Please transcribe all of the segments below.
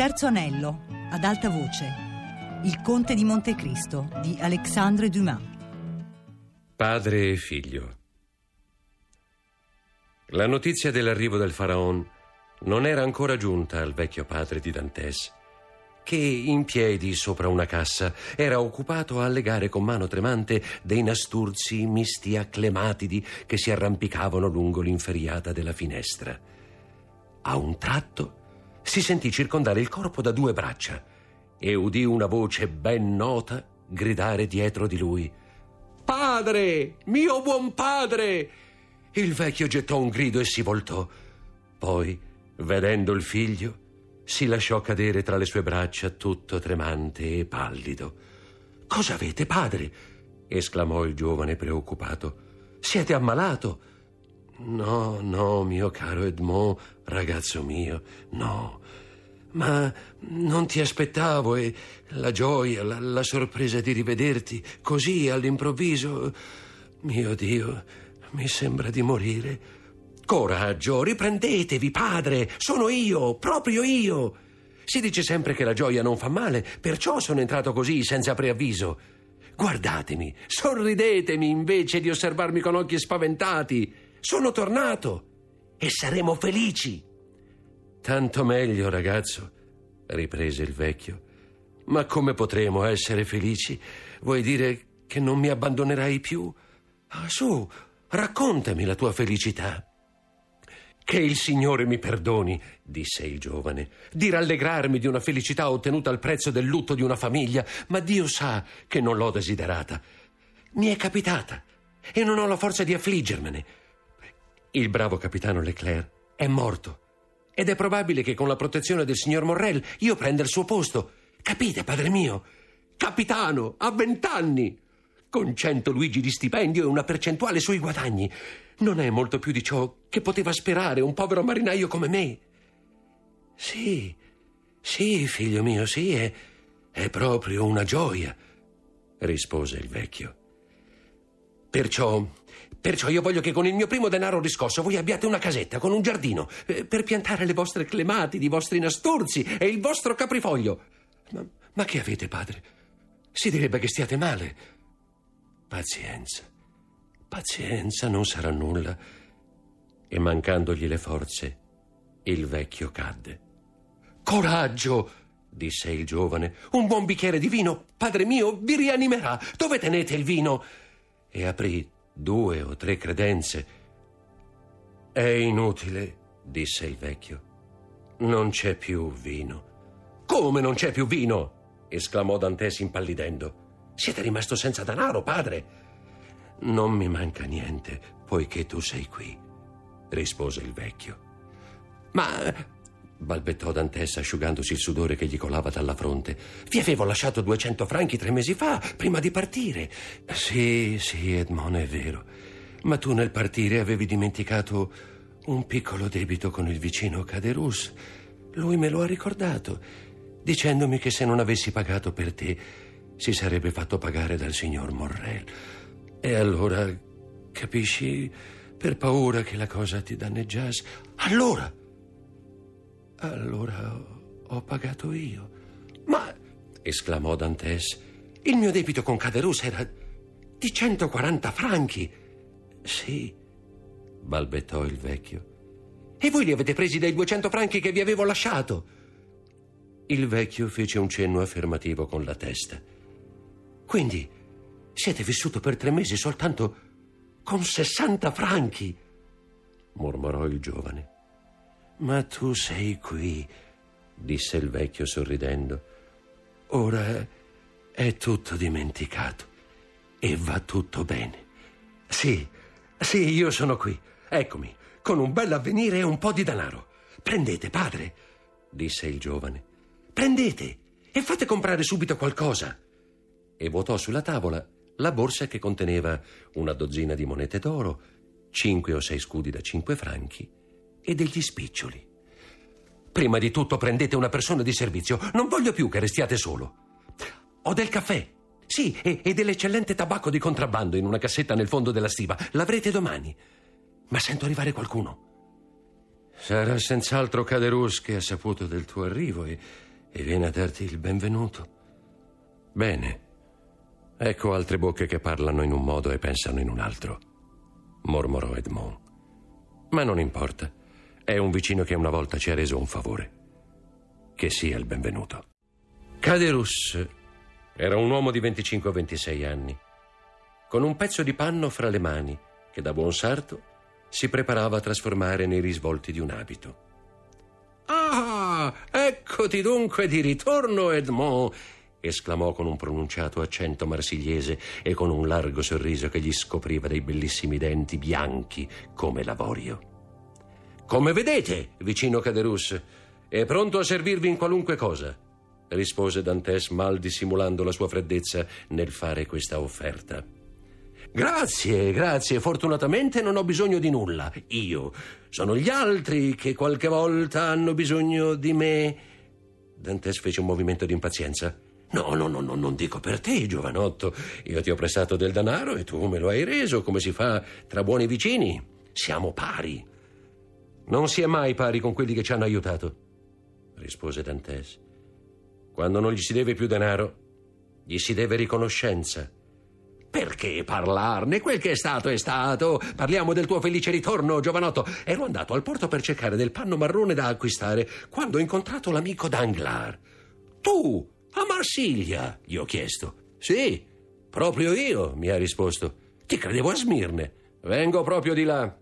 terzo anello, ad alta voce. Il conte di Montecristo di Alexandre Dumas. Padre e figlio. La notizia dell'arrivo del faraon non era ancora giunta al vecchio padre di Dantès, che in piedi sopra una cassa era occupato a legare con mano tremante dei nasturzi misti a clematidi che si arrampicavano lungo l'inferriata della finestra. A un tratto si sentì circondare il corpo da 2 braccia e udì una voce ben nota gridare dietro di lui: «Padre, mio buon padre!» Il vecchio gettò un grido e si voltò. Poi, vedendo il figlio, si lasciò cadere tra le sue braccia tutto tremante e pallido. «Cosa avete, padre?» esclamò il giovane preoccupato. «Siete ammalato?» No, mio caro Edmond, ragazzo mio, no. Ma non ti aspettavo e la gioia, la sorpresa di rivederti così all'improvviso. Mio Dio, mi sembra di morire. Coraggio, riprendetevi, padre, sono io, proprio io. Si dice sempre che la gioia non fa male, perciò sono entrato così senza preavviso. Guardatemi, sorridetemi invece di osservarmi con occhi spaventati. Sono tornato e saremo felici. Tanto meglio, ragazzo, riprese il vecchio. Ma come potremo essere felici? Vuoi dire che non mi abbandonerai più? Su, raccontami la tua felicità. Che il Signore mi perdoni, disse il giovane, di rallegrarmi di una felicità ottenuta al prezzo del lutto di una famiglia, ma Dio sa che non l'ho desiderata. Mi è capitata e non ho la forza di affliggermene. Il bravo capitano Leclerc è morto ed è probabile che con la protezione del signor Morrel io prenda il suo posto. Capite, padre mio? Capitano, a 20 anni, con 100 luigi di stipendio e una percentuale sui guadagni. Non è molto più di ciò che poteva sperare un povero marinaio come me. Sì, figlio mio, sì, è proprio una gioia, rispose il vecchio. Perciò io voglio che con il mio primo denaro riscosso voi abbiate una casetta con un giardino per piantare le vostre clematidi, i vostri nasturzi e il vostro caprifoglio. Ma che avete, padre? Si direbbe che stiate male. Pazienza, non sarà nulla. E mancandogli le forze, il vecchio cadde. Coraggio, disse il giovane. Un buon bicchiere di vino, padre mio, vi rianimerà. Dove tenete il vino? E aprì 2 o 3 credenze. È inutile, disse il vecchio. Non c'è più vino. Come non c'è più vino? Esclamò Dantès impallidendo. Siete rimasto senza denaro, padre? Non mi manca niente, poiché tu sei qui, rispose il vecchio. Ma, balbettò Dantès asciugandosi il sudore che gli colava dalla fronte, vi avevo lasciato 200 franchi 3 mesi fa, prima di partire. Sì, Edmond, è vero. Ma tu nel partire avevi dimenticato un piccolo debito con il vicino Caderousse. Lui me lo ha ricordato, dicendomi che se non avessi pagato per te, si sarebbe fatto pagare dal signor Morrel. E allora, capisci, per paura che la cosa ti danneggiasse, allora ho pagato io. Ma, esclamò Dantès, il mio debito con Caderousse era di 140 franchi. Sì, balbettò il vecchio. E voi li avete presi dai 200 franchi che vi avevo lasciato? Il vecchio fece un cenno affermativo con la testa. Quindi siete vissuto per 3 mesi soltanto con 60 franchi? Mormorò il giovane. Ma tu sei qui, disse il vecchio sorridendo. Ora è tutto dimenticato e va tutto bene. Sì, io sono qui. Eccomi, con un bel avvenire e un po' di denaro. Prendete, padre, disse il giovane. Prendete e fate comprare subito qualcosa. E vuotò sulla tavola la borsa che conteneva una dozzina di monete d'oro, 5 o 6 scudi da 5 franchi e degli spiccioli. Prima di tutto prendete una persona di servizio. Non voglio più che restiate solo. Ho del caffè. Sì, e dell'eccellente tabacco di contrabbando in una cassetta nel fondo della stiva. L'avrete domani. Ma sento arrivare qualcuno. Sarà senz'altro Caderousse che ha saputo del tuo arrivo e viene a darti il benvenuto. Bene, ecco altre bocche che parlano in un modo e pensano in un altro, mormorò Edmond. Ma non importa, è un vicino che una volta ci ha reso un favore. Che sia il benvenuto. Caderousse era un uomo di 25 o 26 anni, con un pezzo di panno fra le mani che da buon sarto si preparava a trasformare nei risvolti di un abito. «Ah, eccoti dunque di ritorno, Edmond!» esclamò con un pronunciato accento marsigliese e con un largo sorriso che gli scopriva dei bellissimi denti bianchi come l'avorio. «Come vedete, vicino Caderousse, è pronto a servirvi in qualunque cosa», rispose Dantès, mal dissimulando la sua freddezza nel fare questa offerta. Grazie, fortunatamente non ho bisogno di nulla. Io. Sono gli altri che qualche volta hanno bisogno di me. Dantès fece un movimento di impazienza. No, non dico per te, giovanotto. Io ti ho prestato del denaro e tu me lo hai reso, come si fa tra buoni vicini. Siamo pari. Non si è mai pari con quelli che ci hanno aiutato, rispose Dantès. Quando non gli si deve più denaro, gli si deve riconoscenza. Perché parlarne? Quel che è stato. Parliamo del tuo felice ritorno, giovanotto. Ero andato al porto per cercare del panno marrone da acquistare quando ho incontrato l'amico Danglars. Tu, a Marsiglia? Gli ho chiesto. Sì, proprio io, mi ha risposto. Ti credevo a Smirne. Vengo proprio di là.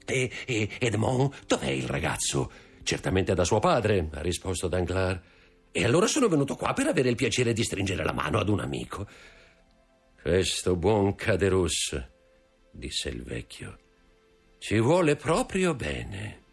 Edmond, dov'è il ragazzo? Certamente da suo padre, ha risposto Danglars. E allora sono venuto qua per avere il piacere di stringere la mano ad un amico. Questo buon Caderousse, disse il vecchio, ci vuole proprio bene.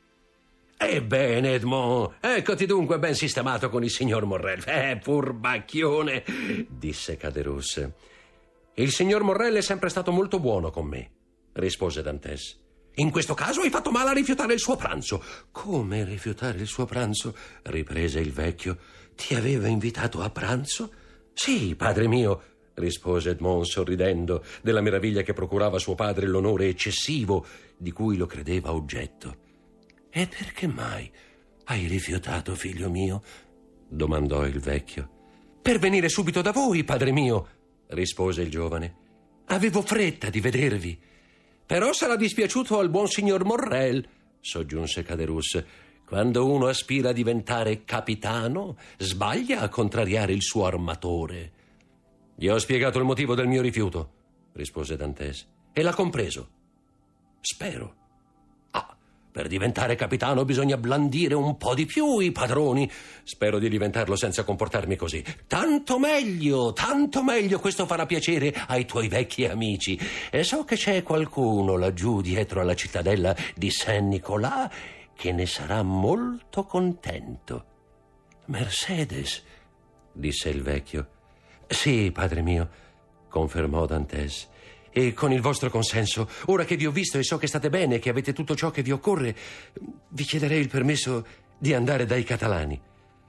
Ebbene, Edmond, eccoti dunque ben sistemato con il signor Morrel. Furbacchione, disse Caderousse. Il signor Morrel è sempre stato molto buono con me, rispose Dantès. In questo caso hai fatto male a rifiutare il suo pranzo. Come rifiutare il suo pranzo? Riprese il vecchio. Ti aveva invitato a pranzo? Sì, padre mio, rispose Edmond sorridendo della meraviglia che procurava a suo padre l'onore eccessivo di cui lo credeva oggetto. E perché mai hai rifiutato, figlio mio? Domandò il vecchio. Per venire subito da voi, padre mio, rispose il giovane. Avevo fretta di vedervi. Però sarà dispiaciuto al buon signor Morrel, soggiunse Caderousse. Quando uno aspira a diventare capitano, sbaglia a contrariare il suo armatore. Gli ho spiegato il motivo del mio rifiuto, rispose Dantès, e l'ha compreso. Spero. Per diventare capitano bisogna blandire un po' di più i padroni. Spero di diventarlo senza comportarmi così. Tanto meglio, questo farà piacere ai tuoi vecchi amici. E so che c'è qualcuno laggiù dietro alla cittadella di Saint-Nicolas che ne sarà molto contento. Mercedes, disse il vecchio. Sì, padre mio, confermò Dantès. E con il vostro consenso, ora che vi ho visto e so che state bene e che avete tutto ciò che vi occorre, vi chiederei il permesso di andare dai catalani.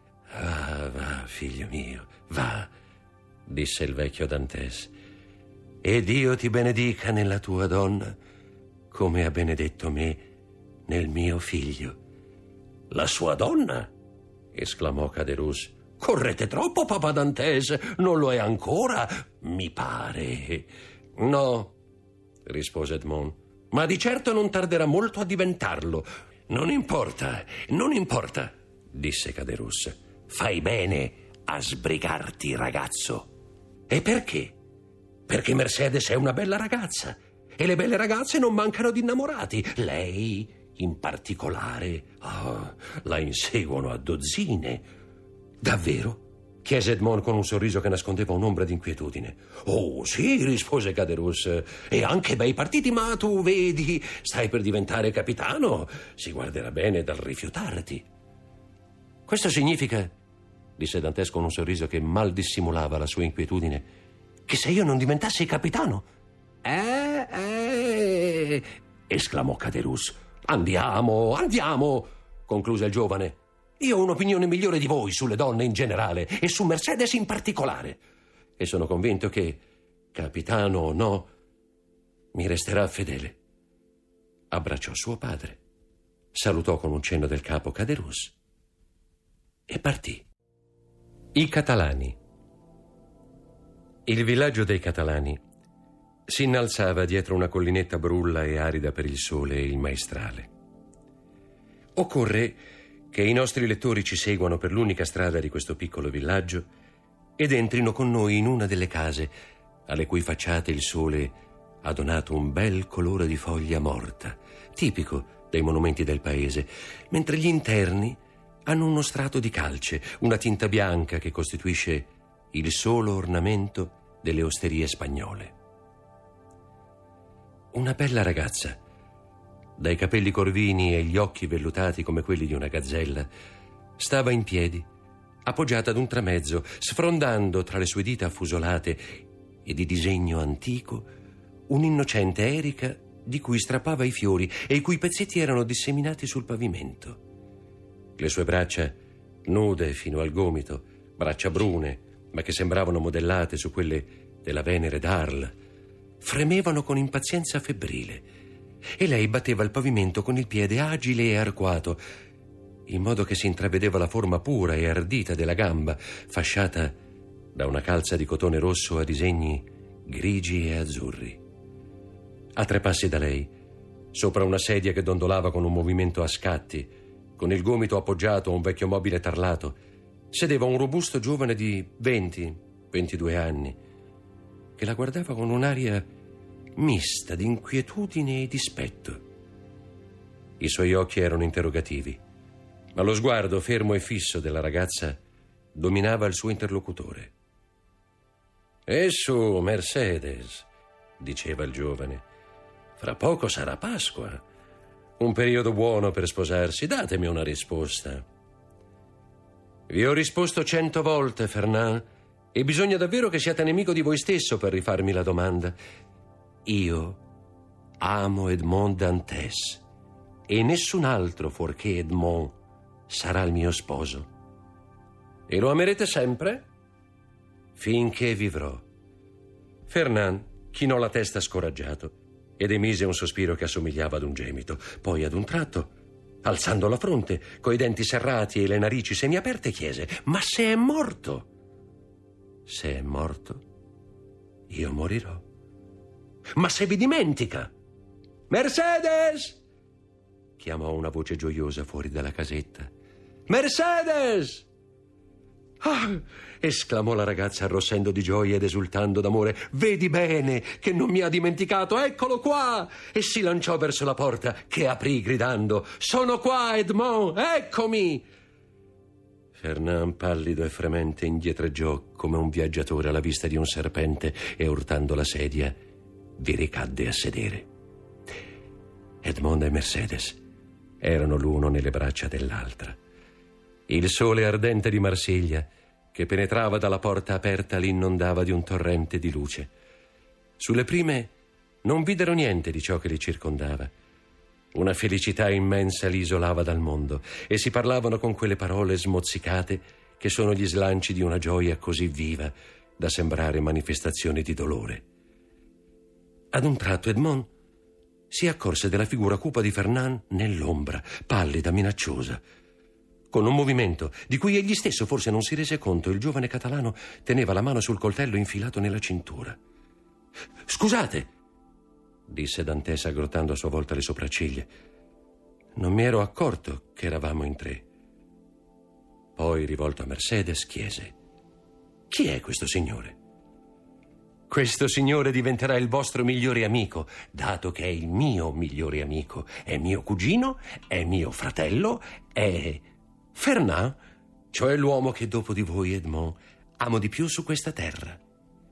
Va, figlio mio, va, disse il vecchio Dantès. E Dio ti benedica nella tua donna, come ha benedetto me nel mio figlio. La sua donna? Esclamò Caderousse. Correte troppo, papà Dantès, non lo è ancora, mi pare. No, rispose Edmond, ma di certo non tarderà molto a diventarlo. Non importa, disse Caderousse. Fai bene a sbrigarti, ragazzo. E perché? Perché Mercedes è una bella ragazza e le belle ragazze non mancano di innamorati. Lei, in particolare, la inseguono a dozzine. Davvero? Chiese Edmond con un sorriso che nascondeva un'ombra di inquietudine. Oh, sì, rispose Caderousse, e anche bei partiti, ma tu vedi, stai per diventare capitano, si guarderà bene dal rifiutarti. Questo significa, disse Dantès con un sorriso che mal dissimulava la sua inquietudine, che se io non diventassi capitano? Esclamò Caderousse. Andiamo, concluse il giovane. Io ho un'opinione migliore di voi sulle donne in generale e su Mercedes in particolare. E sono convinto che, capitano o no, mi resterà fedele. Abbracciò suo padre, salutò con un cenno del capo Caderousse e partì. I Catalani. Il villaggio dei Catalani si innalzava dietro una collinetta brulla e arida per il sole e il maestrale. Occorre che i nostri lettori ci seguano per l'unica strada di questo piccolo villaggio ed entrino con noi in una delle case alle cui facciate il sole ha donato un bel colore di foglia morta, tipico dei monumenti del paese, mentre gli interni hanno uno strato di calce, una tinta bianca che costituisce il solo ornamento delle osterie spagnole. Una bella ragazza, dai capelli corvini e gli occhi vellutati come quelli di una gazzella, stava in piedi, appoggiata ad un tramezzo, sfrondando tra le sue dita affusolate e di disegno antico un'innocente erica di cui strappava i fiori e i cui pezzetti erano disseminati sul pavimento. Le sue braccia, nude fino al gomito, braccia brune, ma che sembravano modellate su quelle della Venere d'Arles, fremevano con impazienza febbrile, e lei batteva il pavimento con il piede agile e arcuato, in modo che si intravedeva la forma pura e ardita della gamba, fasciata da una calza di cotone rosso a disegni grigi e azzurri. A 3 passi da lei, sopra una sedia che dondolava con un movimento a scatti, con il gomito appoggiato a un vecchio mobile tarlato, sedeva un robusto giovane di 20-22 anni, che la guardava con un'aria mista di inquietudine e dispetto. I suoi occhi erano interrogativi, ma lo sguardo fermo e fisso della ragazza dominava il suo interlocutore. «E su, Mercedes», diceva il giovane, «fra poco sarà Pasqua. Un periodo buono per sposarsi. Datemi una risposta». «Vi ho risposto 100 volte, Fernand, e bisogna davvero che siate nemico di voi stesso per rifarmi la domanda. Io amo Edmond Dantès e nessun altro fuorché Edmond sarà il mio sposo». «E lo amerete sempre?» «Finché vivrò». Fernand chinò la testa scoraggiato ed emise un sospiro che assomigliava ad un gemito. Poi, ad un tratto, alzando la fronte, coi denti serrati e le narici semiaperte, chiese: «Ma se è morto?» «Se è morto, io morirò». «Ma se vi dimentica?» «Mercedes!» chiamò una voce gioiosa fuori dalla casetta. «Mercedes!» «Ah!» esclamò la ragazza arrossendo di gioia ed esultando d'amore. «Vedi bene che non mi ha dimenticato, eccolo qua!» E si lanciò verso la porta, che aprì gridando: «Sono qua, Edmond, eccomi!» Fernand, pallido e fremente, indietreggiò come un viaggiatore alla vista di un serpente e, urtando la sedia, vi ricadde a sedere. Edmond e Mercedes erano l'uno nelle braccia dell'altra. Il sole ardente di Marsiglia, che penetrava dalla porta aperta, li inondava di un torrente di luce. Sulle prime non videro niente di ciò che li circondava. Una felicità immensa li isolava dal mondo e si parlavano con quelle parole smozzicate che sono gli slanci di una gioia così viva da sembrare manifestazioni di dolore. Ad un tratto Edmond si accorse della figura cupa di Fernand nell'ombra, pallida, minacciosa. Con un movimento di cui egli stesso forse non si rese conto, il giovane catalano teneva la mano sul coltello infilato nella cintura. «Scusate», disse Dantès aggrottando a sua volta le sopracciglia. «Non mi ero accorto che eravamo in 3. Poi, rivolto a Mercedes, chiese: «Chi è questo signore?» «Questo signore diventerà il vostro migliore amico, dato che è il mio migliore amico. È mio cugino, è mio fratello, è Fernand, cioè l'uomo che dopo di voi, Edmond, amo di più su questa terra».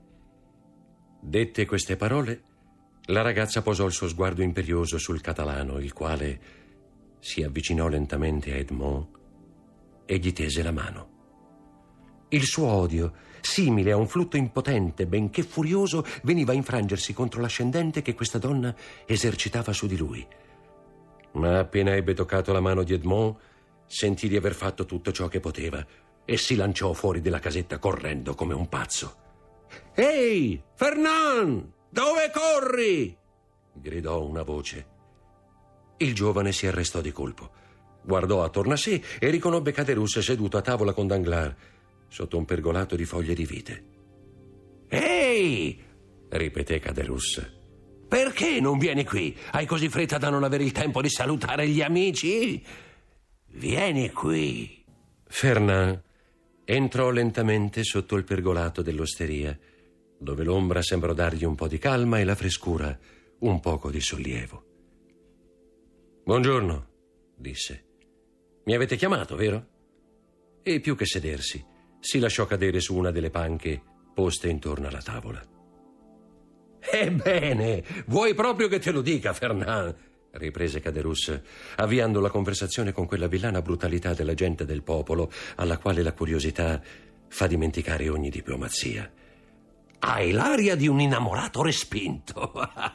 Dette queste parole, la ragazza posò il suo sguardo imperioso sul catalano, il quale si avvicinò lentamente a Edmond e gli tese la mano. Il suo odio, simile a un flutto impotente, benché furioso, veniva a infrangersi contro l'ascendente che questa donna esercitava su di lui. Ma appena ebbe toccato la mano di Edmond, sentì di aver fatto tutto ciò che poteva e si lanciò fuori della casetta correndo come un pazzo. «Ehi, Fernand! Dove corri?» gridò una voce. Il giovane si arrestò di colpo. Guardò attorno a sé e riconobbe Caderousse seduto a tavola con Danglars. sotto un pergolato di foglie di vite. «Ehi!» ripeté Caderousse. «Perché non vieni qui? Hai così fretta da non avere il tempo di salutare gli amici? Vieni qui!» Fernand entrò lentamente sotto il pergolato dell'osteria, dove l'ombra sembrò dargli un po' di calma e la frescura un poco di sollievo. «Buongiorno», disse. «Mi avete chiamato, vero?» E più che sedersi, si lasciò cadere su una delle panche poste intorno alla tavola. «Ebbene, vuoi proprio che te lo dica, Fernand?» riprese Caderousse, avviando la conversazione con quella villana brutalità della gente del popolo, alla quale la curiosità fa dimenticare ogni diplomazia. «Hai l'aria di un innamorato respinto!»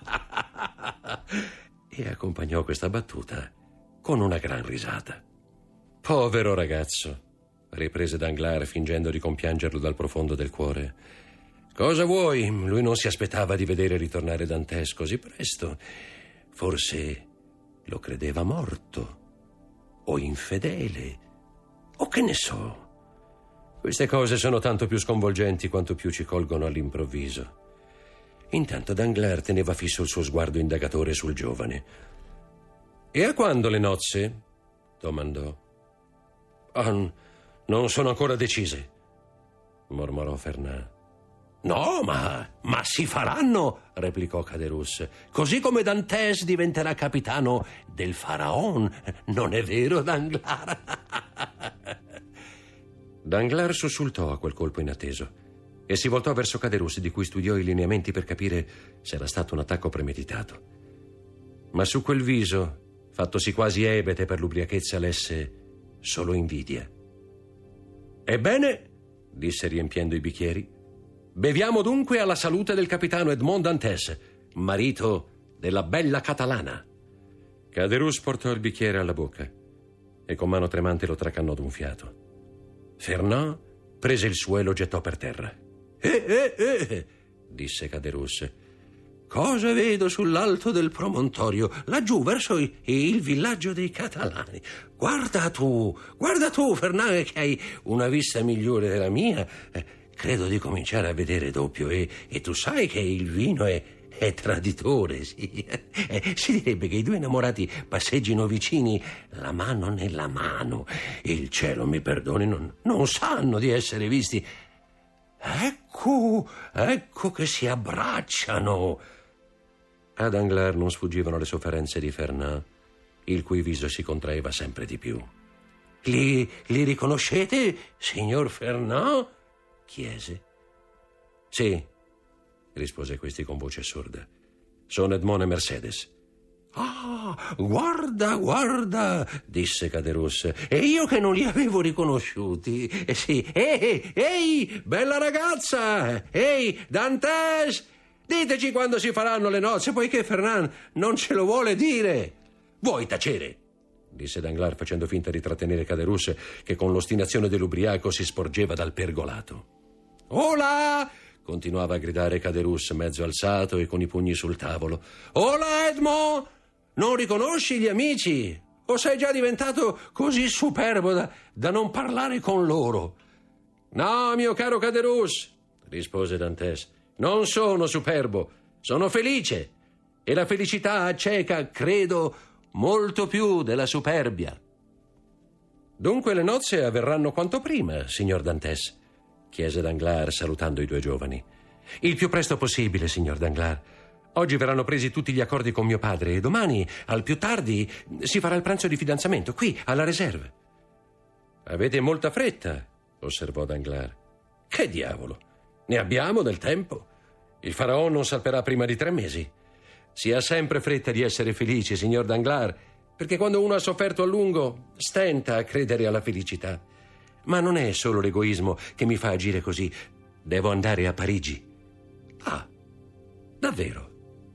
E accompagnò questa battuta con una gran risata. «Povero ragazzo», riprese Danglars fingendo di compiangerlo dal profondo del cuore. «Cosa vuoi? Lui non si aspettava di vedere ritornare Dantès così presto. Forse lo credeva morto, o infedele, o che ne so. Queste cose sono tanto più sconvolgenti quanto più ci colgono all'improvviso». Intanto Danglars teneva fisso il suo sguardo indagatore sul giovane. «E a quando le nozze?» domandò. «Non sono ancora decise», mormorò Fernand. «No, ma si faranno», replicò Caderousse, «così come Dantès diventerà capitano del Faraon. Non è vero, Danglars?» Danglars sussultò a quel colpo inatteso e si voltò verso Caderousse, di cui studiò i lineamenti per capire se era stato un attacco premeditato. Ma su quel viso, fattosi quasi ebete per l'ubriachezza, lesse solo invidia. «Ebbene», disse riempiendo i bicchieri, «beviamo dunque alla salute del capitano Edmond Dantès, marito della bella catalana». Caderousse portò il bicchiere alla bocca e con mano tremante lo tracannò d'un fiato. Fernand prese il suo e lo gettò per terra. Disse Caderousse. «Cosa vedo sull'alto del promontorio, laggiù verso il villaggio dei catalani? Guarda tu, Fernand, che hai una vista migliore della mia. Credo di cominciare a vedere doppio e tu sai che il vino è traditore, sì. Si direbbe che i due innamorati passeggino vicini, la mano nella mano. Il cielo mi perdoni, non sanno di essere visti. Ecco che si abbracciano». A Danglars non sfuggivano le sofferenze di Fernand, il cui viso si contraeva sempre di più. Li riconoscete, signor Fernand?» chiese. «Sì», rispose questi con voce sorda. «Sono Edmond e Mercedes». «Ah, guarda», disse Caderousse, «e io che non li avevo riconosciuti. Sì, ehi, bella ragazza, ehi, Dantès, diteci quando si faranno le nozze, poiché Fernand non ce lo vuole dire». «Vuoi tacere?» disse Danglars facendo finta di trattenere Caderousse, che con l'ostinazione dell'ubriaco si sporgeva dal pergolato. «Ola!» continuava a gridare Caderousse, mezzo alzato e con i pugni sul tavolo. «Ola, Edmond! Non riconosci gli amici? O sei già diventato così superbo da non parlare con loro?» «No, mio caro Caderousse», rispose Dantès, «non sono superbo, sono felice, e la felicità acceca, credo, molto più della superbia». «Dunque le nozze avverranno quanto prima, signor Dantès?» chiese Danglars, salutando i due giovani. «Il più presto possibile, signor Danglars. Oggi verranno presi tutti gli accordi con mio padre e domani, al più tardi, si farà il pranzo di fidanzamento, qui, alla Réserve». «Avete molta fretta», osservò Danglars. «Che diavolo! Ne abbiamo del tempo. Il Faraon non salperà prima di 3 mesi. Si ha sempre fretta di essere felici, signor Danglars, perché quando uno ha sofferto a lungo stenta a credere alla felicità. Ma non è solo l'egoismo che mi fa agire così. Devo andare a Parigi». «Ah, davvero?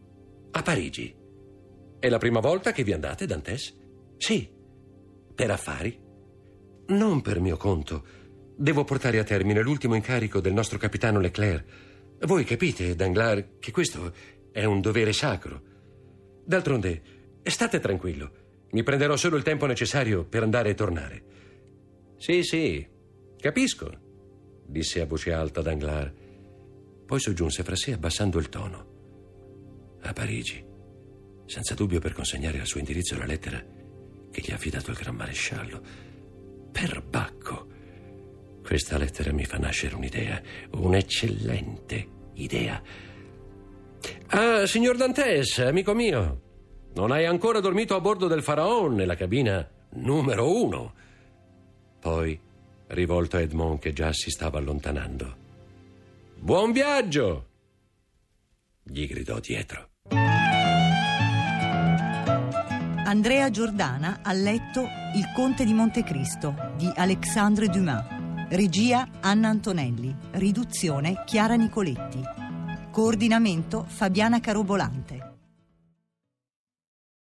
A Parigi? È la prima volta che vi andate, Dantès?» «Sì, per affari. Non per mio conto. Devo portare a termine l'ultimo incarico del nostro capitano Leclerc. Voi capite, Danglars, che questo è un dovere sacro. D'altronde, state tranquillo. Mi prenderò solo il tempo necessario per andare e tornare». Sì, capisco. disse a voce alta Danglars. Poi soggiunse fra sé abbassando il tono: a Parigi, senza dubbio per consegnare al suo indirizzo la lettera che gli ha affidato il gran maresciallo. Per Bacco! Questa lettera mi fa nascere un'idea, un'eccellente idea. Ah, signor Dantes, amico mio, non hai ancora dormito a bordo del Faraon nella cabina numero 1. Poi, rivolto a Edmond che già si stava allontanando: buon viaggio! Gli gridò dietro. Andrea Giordana ha letto Il Conte di Montecristo di Alexandre Dumas. Regia Anna Antonelli. Riduzione Chiara Nicoletti. Coordinamento Fabiana Carobolante.